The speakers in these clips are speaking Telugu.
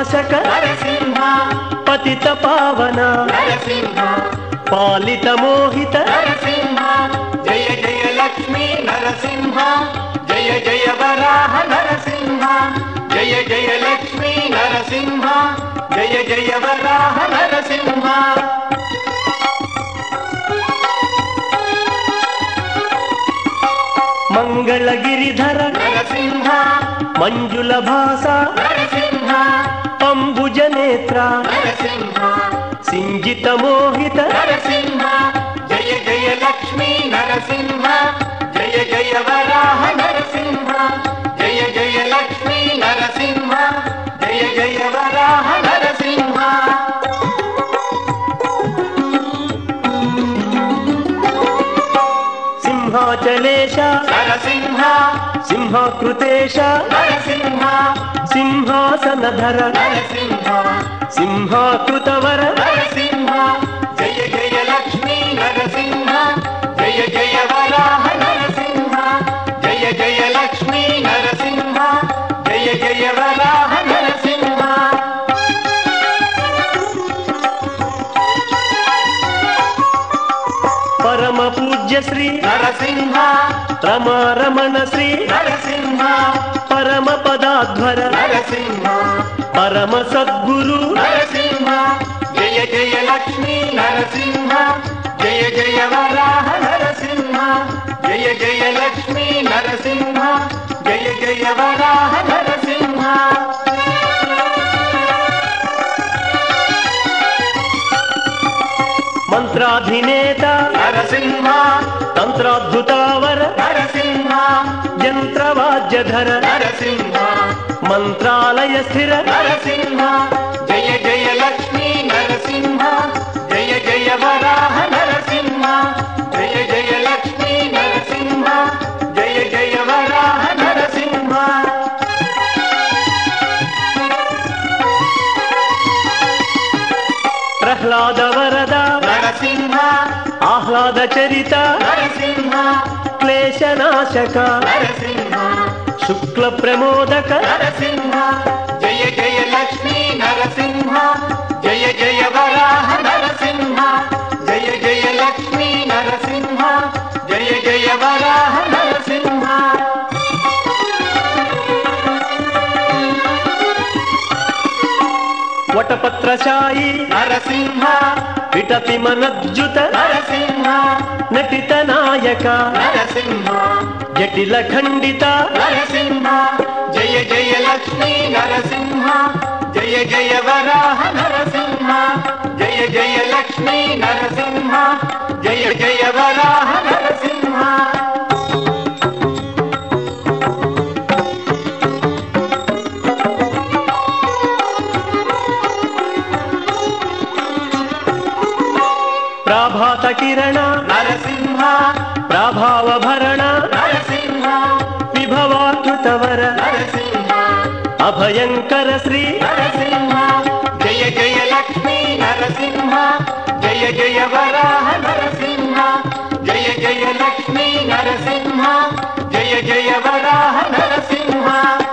नाशक नरसिंह पतित पावन नरसिंह पालित मोहित नरसिंह जय जय लक्ष्मी नरसिंह जय जय वराह नरसिंह जय जय लक्ष्मी नरसिंह जय जय वराह नरसिंह मंगल गिरिधर नरसिंह मंजुल भासा नरसिंह अंबुज नेत्र नरसिंह सिंजित मोहित नरसिंह जय जय लक्ष्मी नरसिंह जय जय वराह नरसिंह जय जय लक्ष्मी नरसिंह जय जय वराह नरसिंह सिंहाचलेश नरसिंह सिंहाकृतेश नरसिंह सिंहासनधर नरसिंह सिंहाकृतवर नरसिंह जय जय लक्ष्मी नरसिंह जय जय वराह नरसिंह जय जय लक्ष्मी नरसिंह जय जय वराह नरसिंह परम पूज्य श्री नरसिंह रमा रमण श्री नरसिंह परम पदाध्वर नरसिंह परम सद्गुरु नरसिंह जय जय लक्ष्मी नरसिंह जय जय वराह नरसिंह जय जय लक्ष्मी नरसिंह जय जय वराह नरसिंह मंत्राधिनेता नरसिंह तंत्राद्भुतावर नरसिंह यंत्रवाद्यधर नरसिंह मंत्रालय स्थिर नरसिंह जय जय लक्ष्मी नरसिंह जय जय वराह नरसिंह जय जय लक्ष्मी नरसिंह जय जय वराह नरसिंह प्रह्लाद वरद नरसिंह आह्लाद चरित नरसिंह क्लेशनाशक नरसिंह शुक्ल प्रमोदक नरसिंह जय जय लक्ष्मी नरसिंह जय जय वराह नरसिंह जय जय लक्ष्मी नरसिंह जय जय वराह नरसिंह वटपत्रशायी नरसिंह विटपि मनज्जुत नरसिंह नटित नायक नरसिंह जटिल खंडित नरसिंह जय जय लक्ष्मी नरसिंह जय जय वराह नरसिंह जय जय लक्ष्मी नरसिंह जय जय वराह नरसिंह प्राभात किरण नरसिंह प्राभाव भरण नरसिंह विभवाकृतवर नरसिंह अभयंकर श्री नरसिंह जय जय लक्ष्मी नरसिंह जय जय वराह नरसिंह जय जय लक्ष्मी नरसिंह जय जय वराह नरसिंह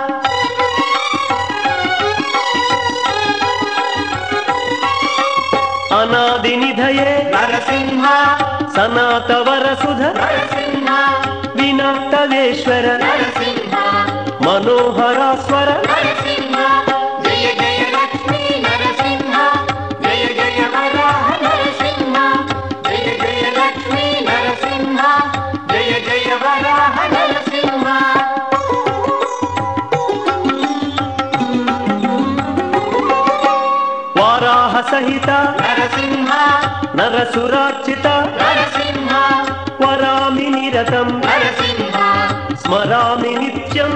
अनादि निधये नरसिंह सनातवर सुध नरसिंह विनातवेश्वर नरसिंह मनोहरास्वर नरसिंह जय जय लक्ष्मी नरसिंह जय जय वराह नरसिंह जय जय लक्ष्मी नरसिंह जय जय वराह नरसिंह वाराह सहित नरसिंह नरसुरार्चित नरसिंह वरामि निरतं नरसिंह स्मरामि नित्यं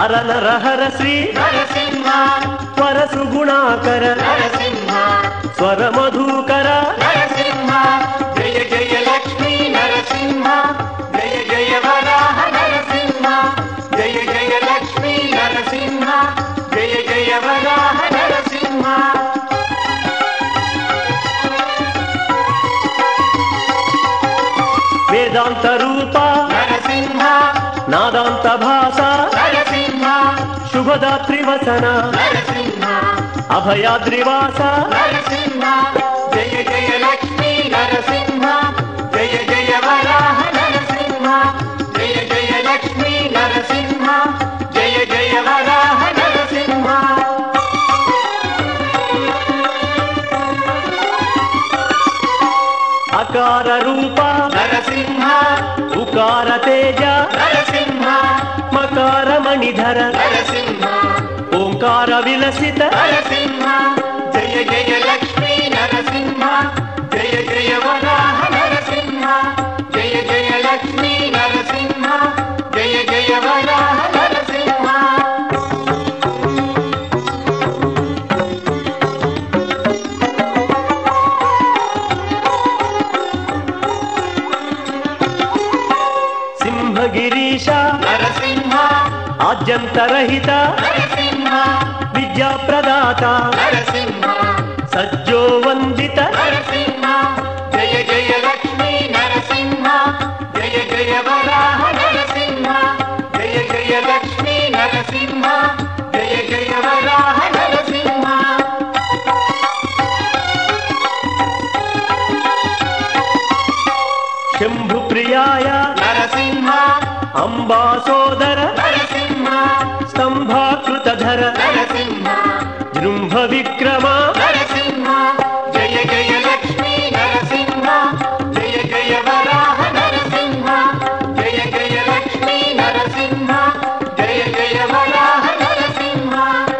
హర నరహర శ్రీ నరసింహ వరసు గుణాకర నరసింహ స్వర మధుకర నరసింహ జయ జయ లక్ష్మీ నరసింహ జయ జయ వరాహ నరసింహ జయ జయ లక్ష్మీ నరసింహ జయ జయ వరాహ నరసింహ వేదాంత రూప నరసింహ నాదాంత భాస నరసింహ శుభదాత్రి వసన నరసింహ అభయాద్రివాస నరసింహ జయ జయ లక్ష్మీ నరసింహ జయ జయ వరాహ నరసింహ జయ జయ లక్ష్మీ నరసింహ జయ జయ వరాహ నరసింహ అకార రూప నరసింహ ఉకార తేజ నరసింహ మకార మణిధర నరసింహ ఓంకార విలసిత నరసింహ జయ జయ లక్ష్మీ నరసింహ జయ జయ వరాహ నరసింహ జయ జయ లక్ష్మీ నరసింహ జయ జయ వరాహ నరసింహ సింహగిరీశ నరసింహ ఆద్యంతరహిత నరసింహ విద్యా ప్రదాత నరసింహ సజ్జో వందిత నరసింహ జయ జయ లక్ష్మీ నరసింహ జయ జయ వరాహ నరసింహ జయ జయ లక్ష్మీ నరసింహ జయ జయ వరాహ నరసింహ శంభు ప్రియాయ నరసింహ అంబా సోదర నరసింహ స్తంభాకృతధర నరసింహ జృంభ విక్రమ నరసింహ జయ జయ లక్ష్మీ నరసింహ జయ జయ వరాహ నరసింహ జయ జయ లక్ష్మీ నరసింహ జయ జయ వరాహ నరసింహ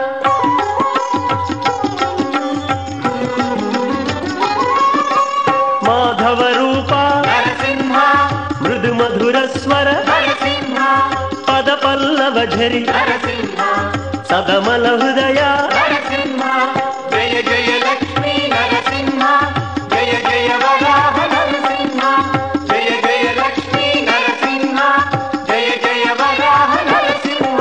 మాధవ రూప నరసింహ మృదు మధుర స్వర నరసింహ పద పల్లవ ఝరి నరసింహ సదమల హృదయ నరసింహ జయ జయ లక్ష్మీ నరసింహ జయ జయ వరాహ నరసింహ జయ జయ లక్ష్మీ నరసింహ జయ జయ వరాహ నరసింహ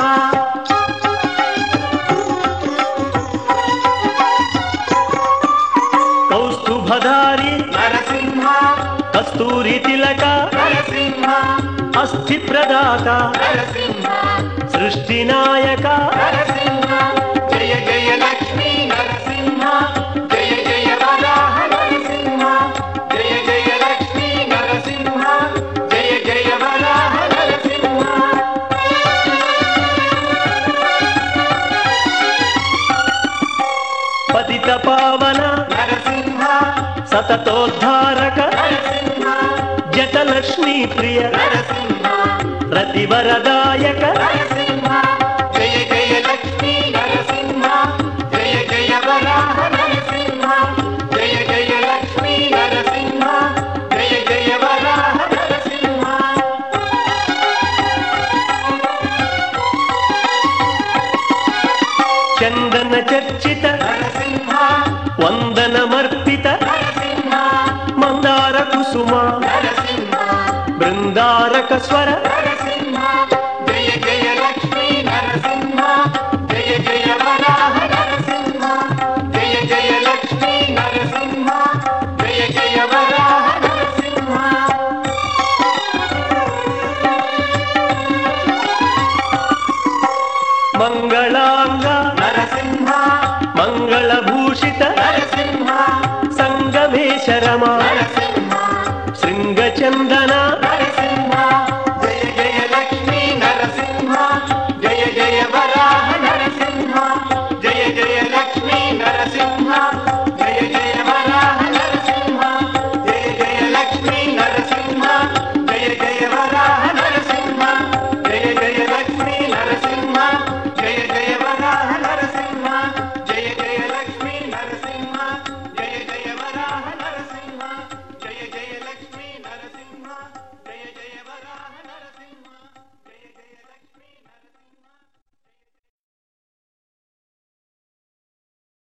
కౌస్తుభధారి నరసింహ కస్తూరి తిలక నరసింహ అస్థి ప్రదాత నరసింహ సృష్టి నాయక నరసింహ జయ జయ లక్ష్మీ నరసింహ జయ జయ వరాహ నరసింహ జయ జయ లక్ష్మీ నరసింహ జయ జయ వరాహ నరసింహ పతిత పావన నరసింహ సతతోద్ధారక నరసింహ జటలక్ష్మీ ప్రియ నరసింహ రతివరదాయక నరసింహ జయ జయ లక్ష్మీ నరసింహ జయ జయ వరాహ నరసింహ జయ జయ లక్ష్మీ నరసింహ జయ జయ వరాహ నరసింహ చందన చర్చిత నరసింహ వందనమర్పిత నరసింహ మందార కుసుమ నరసింహ బృందారక స్వర నరసింహ జయ జయ లక్ష్మీ నరసింహ జయ జయ వరాహ నరసింహ జయ జయ లక్ష్మీ నరసింహ జయ జయ వరాహ నరసింహ మంగళాంగ నరసింహ మంగళభూషిత నరసింహ సంగమేశరమ నరసింహ శృంగచందన నరసింహ